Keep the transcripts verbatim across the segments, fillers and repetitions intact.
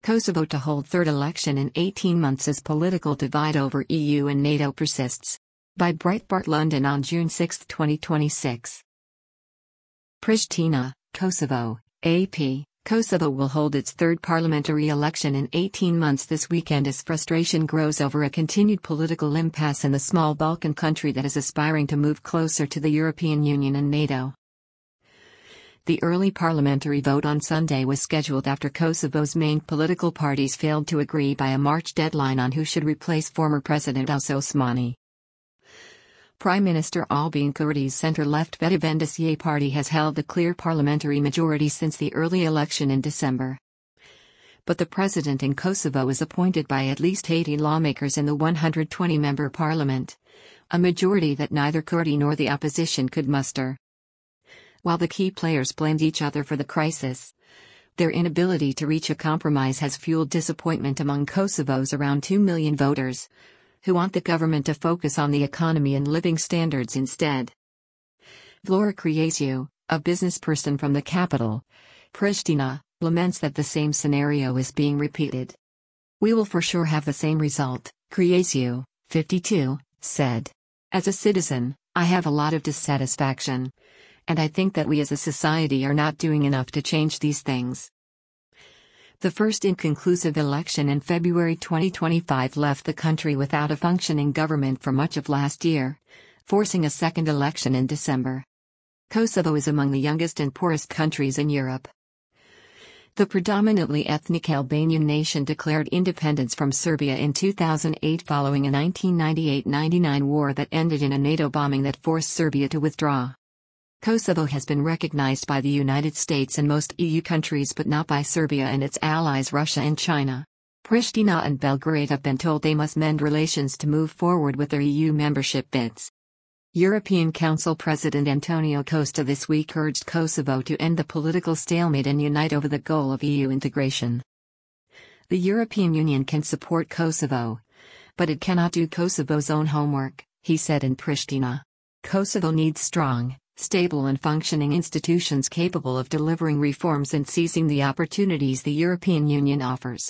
Kosovo to hold third election in eighteen months as political divide over E U and NATO persists. By Breitbart London on June sixth, twenty twenty-six. Pristina, Kosovo, A P. Kosovo will hold its third parliamentary election in eighteen months this weekend as frustration grows over a continued political impasse in the small Balkan country that is aspiring to move closer to the European Union and NATO. The early parliamentary vote on Sunday was scheduled after Kosovo's main political parties failed to agree by a March deadline on who should replace former President Vjosa Osmani. Prime Minister Albin Kurti's center-left Vetëvendësia party has held the clear parliamentary majority since the early election in December. But the president in Kosovo is appointed by at least eighty lawmakers in the one hundred twenty member parliament, a majority that neither Kurti nor the opposition could muster. While the key players blamed each other for the crisis, their inability to reach a compromise has fueled disappointment among Kosovo's around two million voters, who want the government to focus on the economy and living standards instead. Vlora Creasiu, a businessperson from the capital, Pristina, laments that the same scenario is being repeated. "We will for sure have the same result," Creasiu, fifty-two, said. "As a citizen, I have a lot of dissatisfaction. And I think that we as a society are not doing enough to change these things." The first inconclusive election in February twenty twenty-five left the country without a functioning government for much of last year, forcing a second election in December. Kosovo is among the youngest and poorest countries in Europe. The predominantly ethnic Albanian nation declared independence from Serbia in two thousand eight following a nineteen ninety-eight ninety-nine war that ended in a NATO bombing that forced Serbia to withdraw. Kosovo has been recognized by the United States and most E U countries but not by Serbia and its allies Russia and China. Pristina and Belgrade have been told they must mend relations to move forward with their E U membership bids. European Council President Antonio Costa this week urged Kosovo to end the political stalemate and unite over the goal of E U integration. The European Union can support Kosovo, but it cannot do Kosovo's own homework, he said in Pristina. Kosovo needs strong, stable and functioning institutions capable of delivering reforms and seizing the opportunities the European Union offers.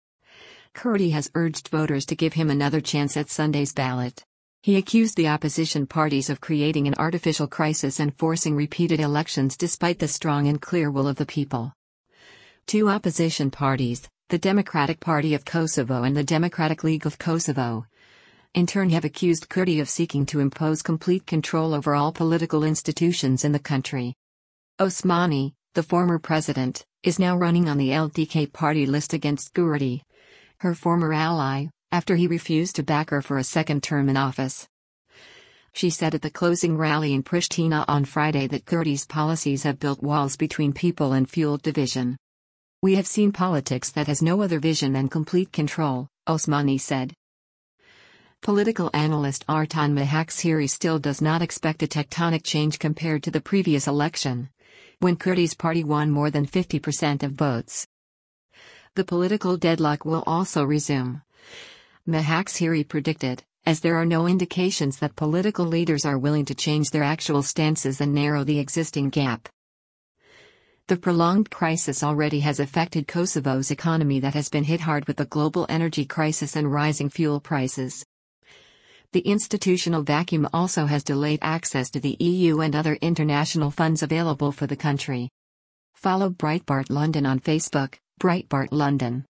Kurti has urged voters to give him another chance at Sunday's ballot. He accused the opposition parties of creating an artificial crisis and forcing repeated elections despite the strong and clear will of the people. Two opposition parties, the Democratic Party of Kosovo and the Democratic League of Kosovo, in turn have accused Kurti of seeking to impose complete control over all political institutions in the country. Osmani, the former president, is now running on the L D K party list against Kurti, her former ally, after he refused to back her for a second term in office. She said at the closing rally in Pristina on Friday that Kurti's policies have built walls between people and fueled division. "We have seen politics that has no other vision than complete control," Osmani said. Political analyst Artan Mahaksiri still does not expect a tectonic change compared to the previous election, when Kurti's party won more than fifty percent of votes. The political deadlock will also resume, Mahaksiri predicted, as there are no indications that political leaders are willing to change their actual stances and narrow the existing gap. The prolonged crisis already has affected Kosovo's economy that has been hit hard with the global energy crisis and rising fuel prices. The institutional vacuum also has delayed access to the E U and other international funds available for the country. Follow Breitbart London on Facebook, Breitbart London.